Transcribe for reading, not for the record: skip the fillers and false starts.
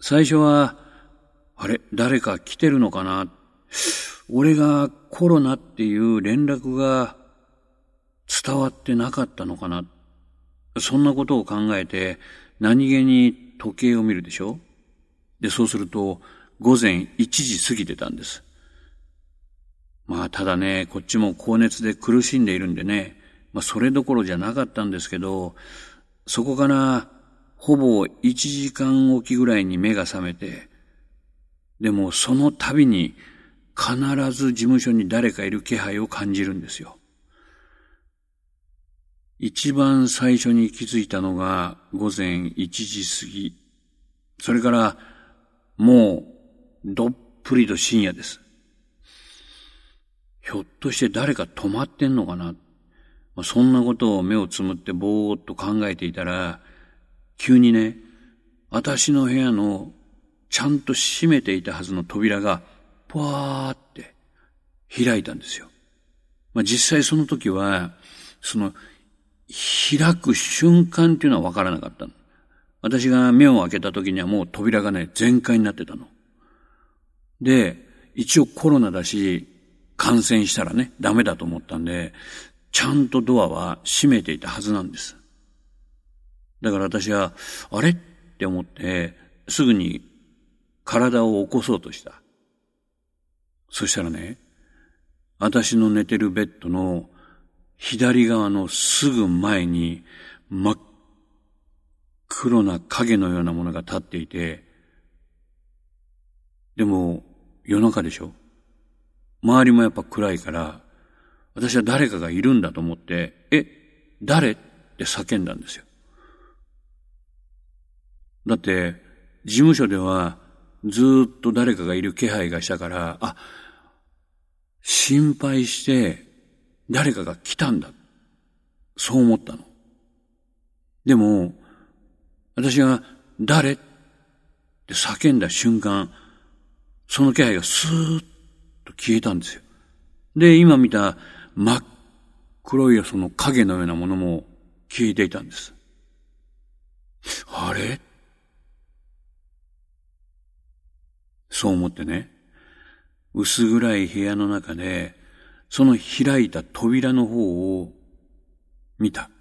最初は、あれ、誰か来てるのかな？俺がコロナっていう連絡が伝わってなかったのかな？そんなことを考えて何気に時計を見るでしょ？で、そうすると午前1時過ぎてたんです。ただね、こっちも高熱で苦しんでいるんでね、それどころじゃなかったんですけど、そこからほぼ1時間おきぐらいに目が覚めて、でもその度に必ず事務所に誰かいる気配を感じるんですよ。一番最初に気づいたのが午前1時過ぎ。それからもうどっぷりと深夜です。ひょっとして誰か泊まってんのかな？そんなことを目をつむってぼーっと考えていたら、急にね、私の部屋のちゃんと閉めていたはずの扉がぽわーって開いたんですよ。実際その時は、開く瞬間っていうのは分からなかったの。私が目を開けた時にはもう扉がね、全開になってたの。で、一応コロナだし、感染したらね、ダメだと思ったんで、ちゃんとドアは閉めていたはずなんです。だから私は、あれって思って、すぐに体を起こそうとした。そしたらね、私の寝てるベッドの左側のすぐ前に真っ黒な影のようなものが立っていて、でも夜中でしょ？周りもやっぱ暗いから、私は誰かがいるんだと思って、誰？って叫んだんですよ。だって、事務所ではずーっと誰かがいる気配がしたから、心配して誰かが来たんだ。そう思ったの。でも、私が誰？って叫んだ瞬間、その気配がスーッと消えたんですよ。で、今見た真っ黒いその影のようなものも消えていたんです。あれ？そう思ってね、薄暗い部屋の中で、その開いた扉の方を見た。